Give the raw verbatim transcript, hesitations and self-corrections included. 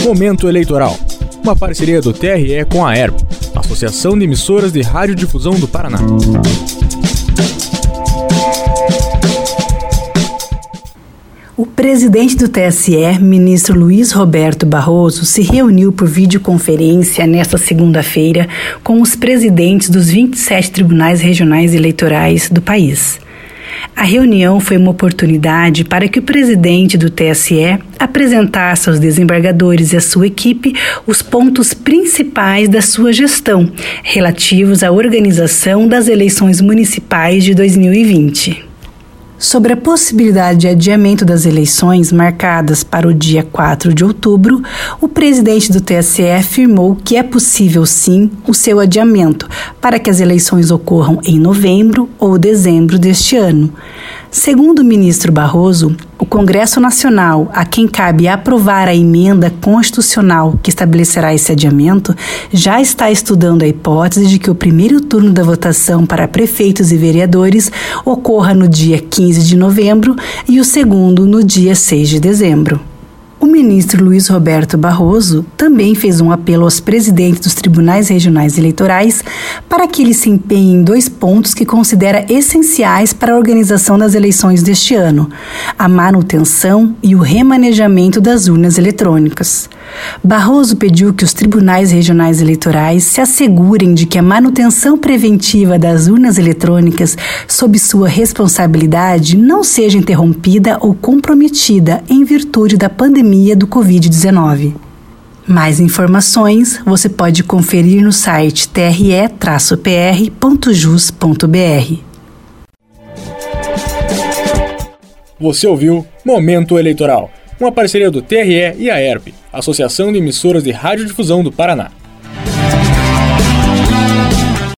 Momento Eleitoral, uma parceria do T R E com a A E R P, Associação de Emissoras de Radiodifusão do Paraná. O presidente do T S E, ministro Luiz Roberto Barroso, se reuniu por videoconferência nesta segunda-feira com os presidentes dos vinte e sete tribunais regionais eleitorais do país. A reunião foi uma oportunidade para que o presidente do T S E apresentasse aos desembargadores e à sua equipe os pontos principais da sua gestão, relativos à organização das eleições municipais de dois mil e vinte. Sobre a possibilidade de adiamento das eleições marcadas para o dia quatro de outubro, o presidente do T S E afirmou que é possível sim o seu adiamento para que as eleições ocorram em novembro ou dezembro deste ano. Segundo o ministro Barroso, o Congresso Nacional, a quem cabe aprovar a emenda constitucional que estabelecerá esse adiamento, já está estudando a hipótese de que o primeiro turno da votação para prefeitos e vereadores ocorra no dia quinze de novembro e o segundo no dia seis de dezembro. O ministro Luiz Roberto Barroso também fez um apelo aos presidentes dos tribunais regionais eleitorais para que eles se empenhem em dois pontos que considera essenciais para a organização das eleições deste ano: a manutenção e o remanejamento das urnas eletrônicas. Barroso pediu que os tribunais regionais eleitorais se assegurem de que a manutenção preventiva das urnas eletrônicas sob sua responsabilidade não seja interrompida ou comprometida em virtude da pandemia do covid dezenove. Mais informações você pode conferir no site t r e p r ponto jus ponto b r. Você ouviu Momento Eleitoral, uma parceria do T R E e a A E R P, Associação de Emissoras de Radiodifusão do Paraná.